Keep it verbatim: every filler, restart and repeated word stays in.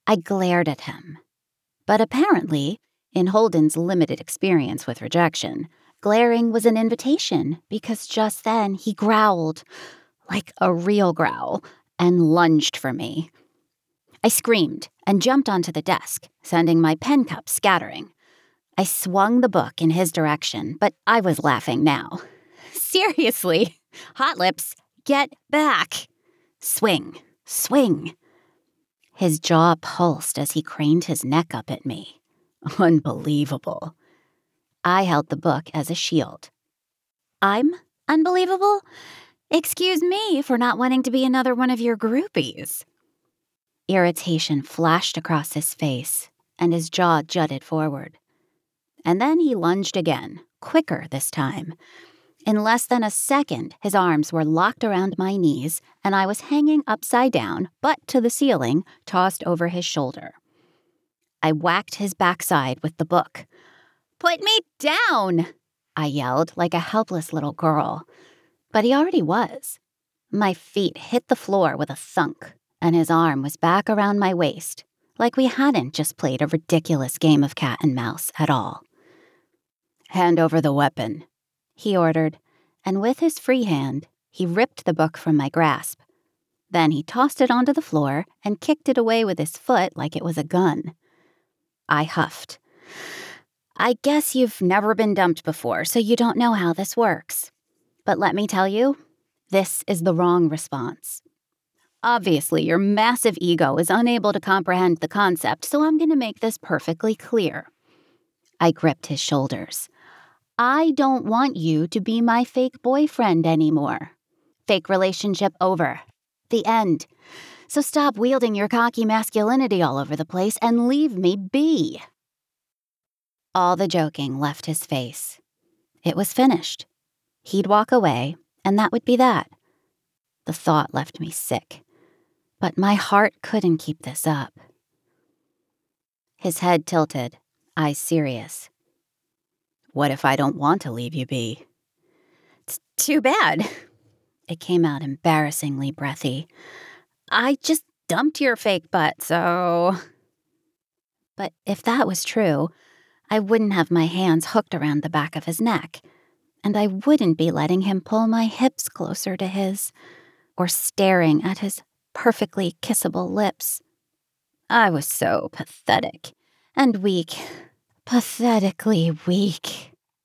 I glared at him. But apparently, in Holden's limited experience with rejection, glaring was an invitation because just then he growled, like a real growl, and lunged for me. I screamed and jumped onto the desk, sending my pen cup scattering. I swung the book in his direction, but I was laughing now. Seriously, Hot Lips, get back! Swing, swing. His jaw pulsed as he craned his neck up at me. Unbelievable. I held the book as a shield. I'm unbelievable? Excuse me for not wanting to be another one of your groupies. Irritation flashed across his face, and his jaw jutted forward. And then he lunged again, quicker this time. In less than a second, his arms were locked around my knees, and I was hanging upside down, butt to the ceiling, tossed over his shoulder. I whacked his backside with the book. "Put me down!" I yelled like a helpless little girl. But he already was. My feet hit the floor with a thunk, and his arm was back around my waist, like we hadn't just played a ridiculous game of cat and mouse at all. "Hand over the weapon," he ordered, and with his free hand, he ripped the book from my grasp. Then he tossed it onto the floor and kicked it away with his foot like it was a gun. I huffed. "I guess you've never been dumped before, so you don't know how this works. But let me tell you, this is the wrong response. Obviously, your massive ego is unable to comprehend the concept, so I'm going to make this perfectly clear." I gripped his shoulders. "I don't want you to be my fake boyfriend anymore. Fake relationship over. The end. So stop wielding your cocky masculinity all over the place and leave me be." All the joking left his face. It was finished. He'd walk away, and that would be that. The thought left me sick. But my heart couldn't keep this up. His head tilted, eyes serious. "What if I don't want to leave you be?" "It's too bad." It came out embarrassingly breathy. "I just dumped your fake butt, so..." But if that was true, I wouldn't have my hands hooked around the back of his neck, and I wouldn't be letting him pull my hips closer to his, or staring at his perfectly kissable lips. I was so pathetic and weak, pathetically weak.